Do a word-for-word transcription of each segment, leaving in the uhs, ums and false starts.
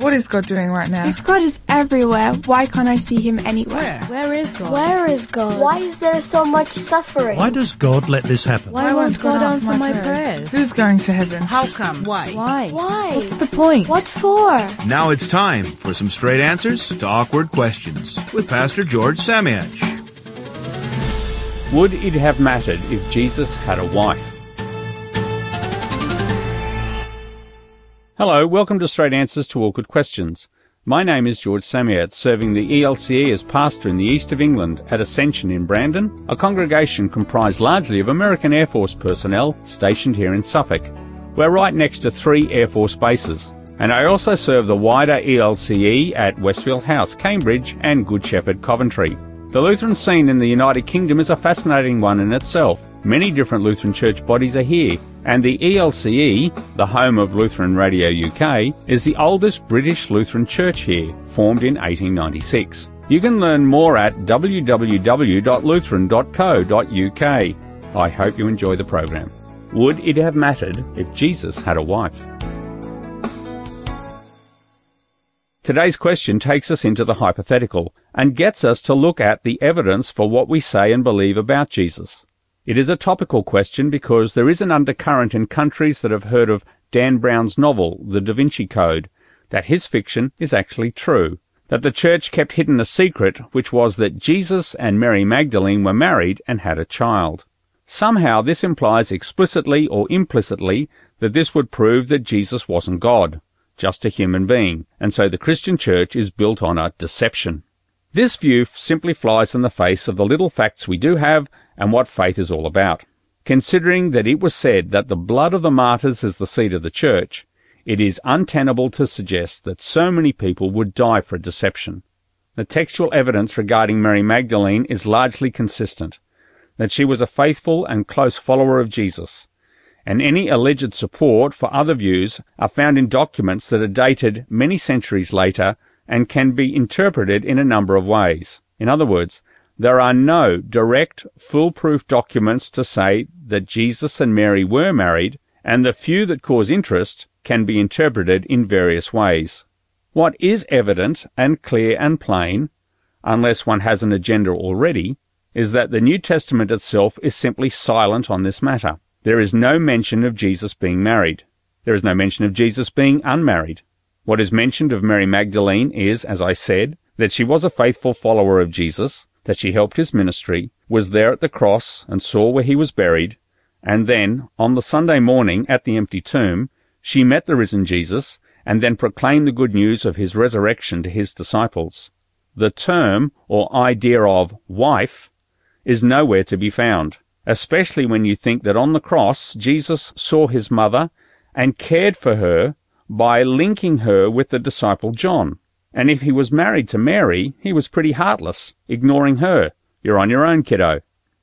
What is God doing right now? If God is everywhere, why can't I see him anywhere? Where? Where is God? Where is God? Why is there so much suffering? Why does God let this happen? Why, Why won't God, God answer my prayers? prayers? Who's going to heaven? How come? Why? Why? Why? What's the point? What for? Now it's time for some straight answers to awkward questions with Pastor George Samiach. Would it have mattered if Jesus had a wife? Hello, welcome to Straight Answers to Awkward Questions. My name is George Samiach, serving the E L C E as pastor in the east of England at Ascension in Brandon, a congregation comprised largely of American Air Force personnel stationed here in Suffolk. We're right next to three Air Force bases. And I also serve the wider E L C E at Westfield House, Cambridge, and Good Shepherd, Coventry. The Lutheran scene in the United Kingdom is a fascinating one in itself. Many different Lutheran church bodies are here, and the E L C E, the home of Lutheran Radio U K, is the oldest British Lutheran church here, formed in eighteen ninety-six. You can learn more at w w w dot lutheran dot co dot u k. I hope you enjoy the program. Would it have mattered if Jesus had a wife? Today's question takes us into the hypothetical and gets us to look at the evidence for what we say and believe about Jesus. It is a topical question because there is an undercurrent in countries that have heard of Dan Brown's novel, The Da Vinci Code, that his fiction is actually true, that the church kept hidden a secret, which was that Jesus and Mary Magdalene were married and had a child. Somehow this implies explicitly or implicitly that this would prove that Jesus wasn't God, just a human being, and so the Christian church is built on a deception. This view simply flies in the face of the little facts we do have and what faith is all about. Considering that it was said that the blood of the martyrs is the seed of the church, it is untenable to suggest that so many people would die for deception. The textual evidence regarding Mary Magdalene is largely consistent, that she was a faithful and close follower of Jesus, and any alleged support for other views are found in documents that are dated many centuries later and can be interpreted in a number of ways. In other words, there are no direct, foolproof documents to say that Jesus and Mary were married, and the few that cause interest can be interpreted in various ways. What is evident and clear and plain, unless one has an agenda already, is that the New Testament itself is simply silent on this matter. There is no mention of Jesus being married. There is no mention of Jesus being unmarried. What is mentioned of Mary Magdalene is, as I said, that she was a faithful follower of Jesus, that she helped his ministry, was there at the cross and saw where he was buried, and then, on the Sunday morning at the empty tomb, she met the risen Jesus and then proclaimed the good news of his resurrection to his disciples. The term, or idea of wife, is nowhere to be found, especially when you think that on the cross Jesus saw his mother and cared for her by linking her with the disciple John. And if he was married to Mary, he was pretty heartless, ignoring her. You're on your own, kiddo.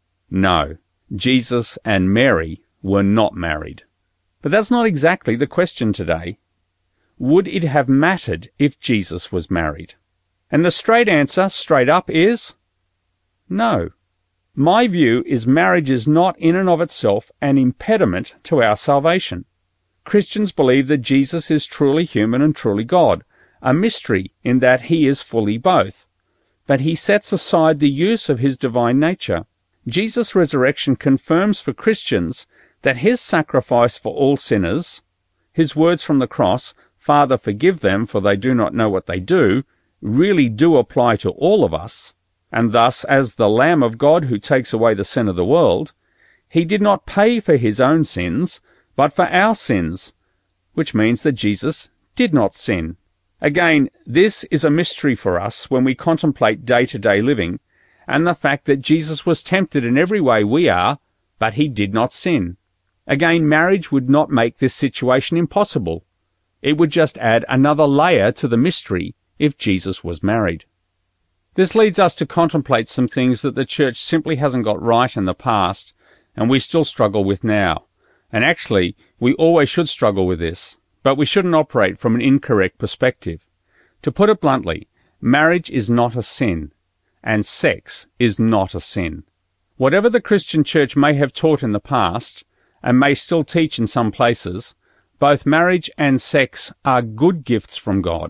No, Jesus and Mary were not married. But that's not exactly the question today. Would it have mattered if Jesus was married? And the straight answer, straight up, is no. My view is marriage is not in and of itself an impediment to our salvation. Christians believe that Jesus is truly human and truly God, a mystery in that he is fully both. But he sets aside the use of his divine nature. Jesus' resurrection confirms for Christians that his sacrifice for all sinners, his words from the cross, "Father, forgive them, for they do not know what they do," really do apply to all of us. And thus, as the Lamb of God who takes away the sin of the world, he did not pay for his own sins, but for our sins, which means that Jesus did not sin. Again, this is a mystery for us when we contemplate day-to-day living, and the fact that Jesus was tempted in every way we are, but he did not sin. Again, marriage would not make this situation impossible. It would just add another layer to the mystery if Jesus was married. This leads us to contemplate some things that the church simply hasn't got right in the past, and we still struggle with now. And actually, we always should struggle with this, but we shouldn't operate from an incorrect perspective. To put it bluntly, marriage is not a sin, and sex is not a sin. Whatever the Christian church may have taught in the past, and may still teach in some places, both marriage and sex are good gifts from God.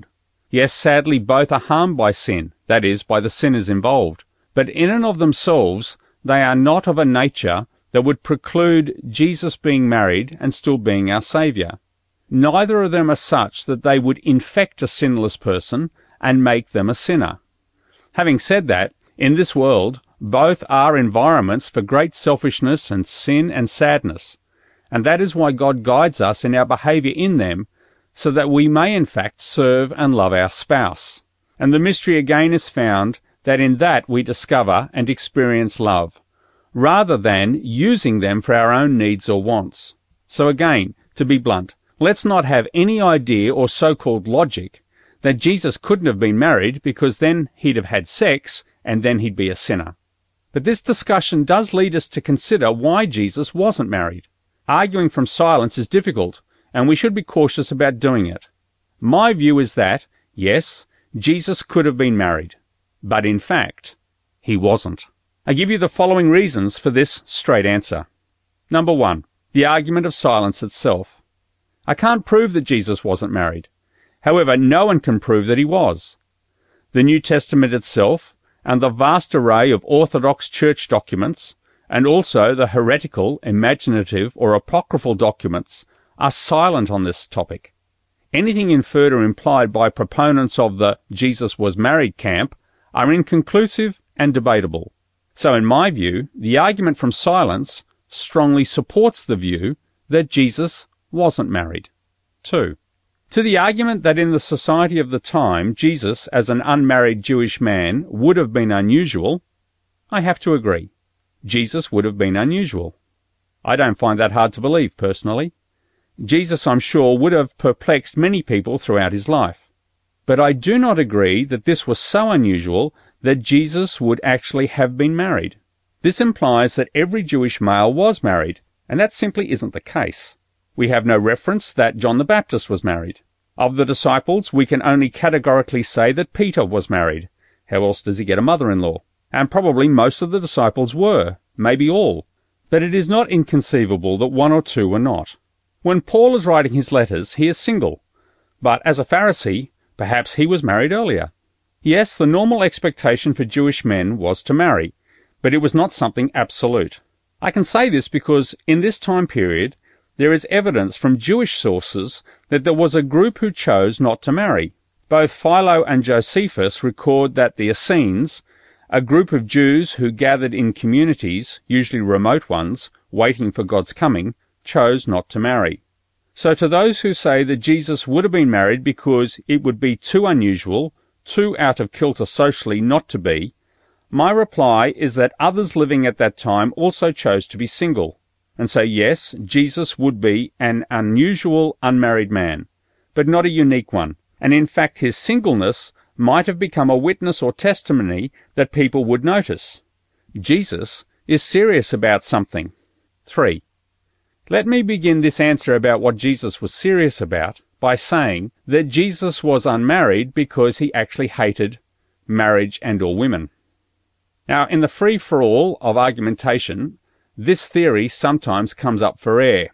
Yes, sadly, both are harmed by sin, that is, by the sinners involved. But in and of themselves, they are not of a nature that would preclude Jesus being married and still being our Saviour. Neither of them are such that they would infect a sinless person and make them a sinner. Having said that, in this world, both are environments for great selfishness and sin and sadness, and that is why God guides us in our behaviour in them, so that we may in fact serve and love our spouse. And the mystery again is found that in that we discover and experience love, rather than using them for our own needs or wants. So again, to be blunt, let's not have any idea or so-called logic that Jesus couldn't have been married because then he'd have had sex and then he'd be a sinner. But this discussion does lead us to consider why Jesus wasn't married. Arguing from silence is difficult, and we should be cautious about doing it. My view is that, yes, Jesus could have been married, but in fact, he wasn't. I give you the following reasons for this straight answer. Number one, the argument of silence itself. I can't prove that Jesus wasn't married. However, no one can prove that he was. The New Testament itself, and the vast array of Orthodox Church documents, and also the heretical, imaginative, or apocryphal documents, are silent on this topic. Anything inferred or implied by proponents of the Jesus was married camp are inconclusive and debatable. So in my view, the argument from silence strongly supports the view that Jesus wasn't married. Two. To the argument that in the society of the time Jesus, as an unmarried Jewish man, would have been unusual, I have to agree. Jesus would have been unusual. I don't find that hard to believe, personally. Jesus, I'm sure, would have perplexed many people throughout his life. But I do not agree that this was so unusual that Jesus would actually have been married. This implies that every Jewish male was married, and that simply isn't the case. We have no reference that John the Baptist was married. Of the disciples, we can only categorically say that Peter was married. How else does he get a mother-in-law? And probably most of the disciples were, maybe all. But it is not inconceivable that one or two were not. When Paul is writing his letters, he is single. But as a Pharisee, perhaps he was married earlier. Yes, the normal expectation for Jewish men was to marry, but it was not something absolute. I can say this because in this time period, there is evidence from Jewish sources that there was a group who chose not to marry. Both Philo and Josephus record that the Essenes, a group of Jews who gathered in communities, usually remote ones, waiting for God's coming, chose not to marry. So to those who say that Jesus would have been married because it would be too unusual, too out of kilter socially not to be, my reply is that others living at that time also chose to be single. And so yes, Jesus would be an unusual unmarried man, but not a unique one, and in fact his singleness might have become a witness or testimony that people would notice. Jesus is serious about something. Three. Let me begin this answer about what Jesus was serious about by saying that Jesus was unmarried because he actually hated marriage and all women. Now, in the free-for-all of argumentation, this theory sometimes comes up for air.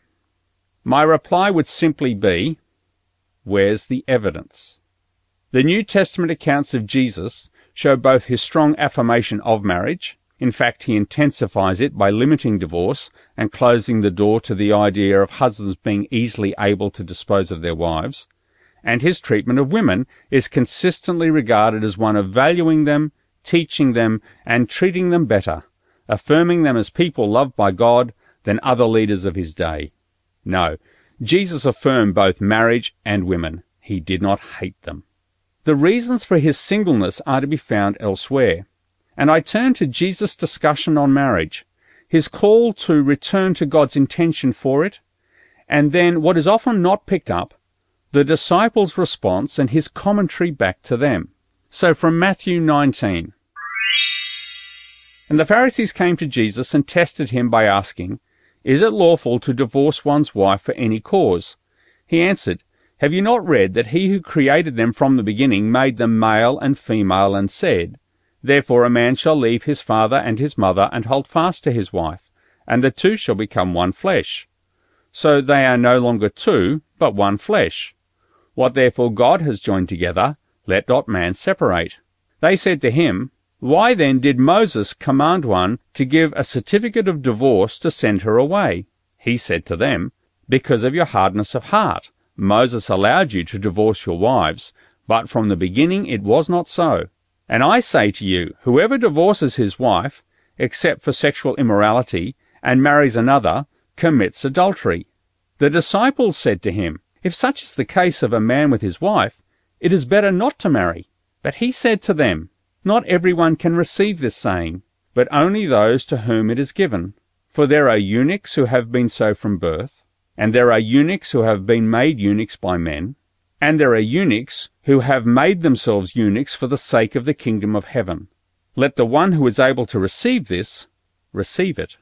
My reply would simply be, where's the evidence? The New Testament accounts of Jesus show both his strong affirmation of marriage. In fact, he intensifies it by limiting divorce and closing the door to the idea of husbands being easily able to dispose of their wives. And his treatment of women is consistently regarded as one of valuing them, teaching them, and treating them better, affirming them as people loved by God than other leaders of his day. No, Jesus affirmed both marriage and women. He did not hate them. The reasons for his singleness are to be found elsewhere. And I turn to Jesus' discussion on marriage, his call to return to God's intention for it, and then what is often not picked up, the disciples' response and his commentary back to them. So from Matthew nineteen. And the Pharisees came to Jesus and tested him by asking, Is it lawful to divorce one's wife for any cause? He answered, Have you not read that he who created them from the beginning made them male and female and said, Therefore a man shall leave his father and his mother and hold fast to his wife, and the two shall become one flesh. So they are no longer two, but one flesh. What therefore God has joined together, Let not man separate. They said to him, Why then did Moses command one to give a certificate of divorce to send her away? He said to them, Because of your hardness of heart. Moses allowed you to divorce your wives, but from the beginning it was not so. And I say to you, whoever divorces his wife, except for sexual immorality, and marries another, commits adultery. The disciples said to him, If such is the case of a man with his wife, it is better not to marry. But he said to them, Not everyone can receive this saying, but only those to whom it is given. For there are eunuchs who have been so from birth, and there are eunuchs who have been made eunuchs by men, and there are eunuchs who have made themselves eunuchs for the sake of the kingdom of heaven. Let the one who is able to receive this, receive it.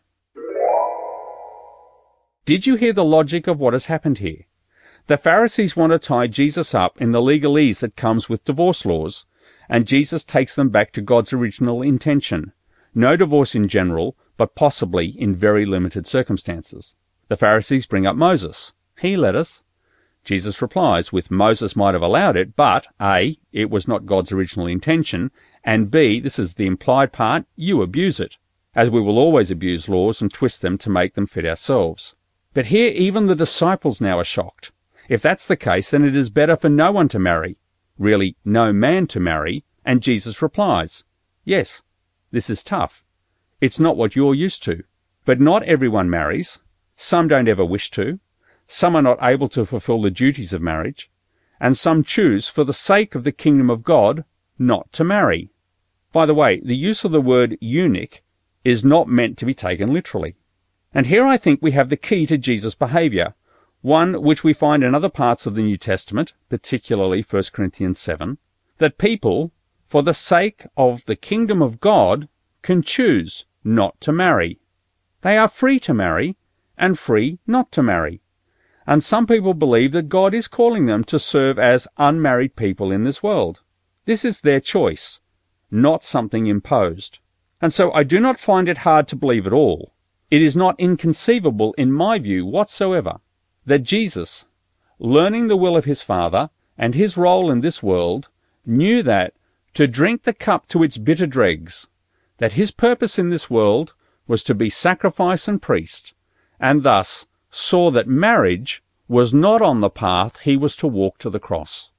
Did you hear the logic of what has happened here? The Pharisees want to tie Jesus up in the legalese that comes with divorce laws, and Jesus takes them back to God's original intention. No divorce in general, but possibly in very limited circumstances. The Pharisees bring up Moses. He let us. Jesus replies, with Moses might have allowed it, but A, it was not God's original intention, and B, this is the implied part, you abuse it, as we will always abuse laws and twist them to make them fit ourselves. But here even the disciples now are shocked. If that's the case, then it is better for no one to marry, really no man to marry, and Jesus replies, Yes, this is tough. It's not what you're used to. But not everyone marries. Some don't ever wish to. Some are not able to fulfill the duties of marriage. And some choose, for the sake of the kingdom of God, not to marry. By the way, the use of the word eunuch is not meant to be taken literally. And here I think we have the key to Jesus' behaviour, one which we find in other parts of the New Testament, particularly First Corinthians seven, that people, for the sake of the kingdom of God, can choose not to marry. They are free to marry, and free not to marry. And some people believe that God is calling them to serve as unmarried people in this world. This is their choice, not something imposed. And so I do not find it hard to believe at all. It is not inconceivable in my view whatsoever that Jesus, learning the will of his Father and his role in this world, knew that to drink the cup to its bitter dregs, that his purpose in this world was to be sacrifice and priest, and thus saw that marriage was not on the path he was to walk to the cross.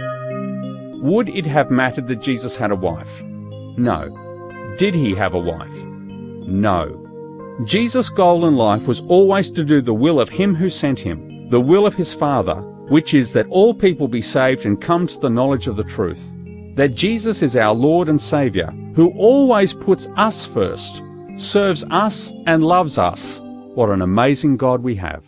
Would it have mattered that Jesus had a wife? No. Did he have a wife? No. Jesus' goal in life was always to do the will of him who sent him, the will of his Father, which is that all people be saved and come to the knowledge of the truth. That Jesus is our Lord and Saviour, who always puts us first, serves us and loves us. What an amazing God we have.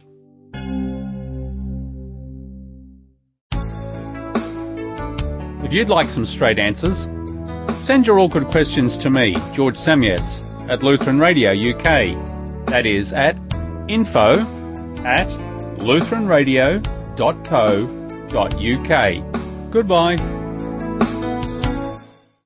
If you'd like some straight answers, send your awkward questions to me, George Samietz, at Lutheran Radio U K. That is at info at lutheran radio dot co dot uk. Goodbye.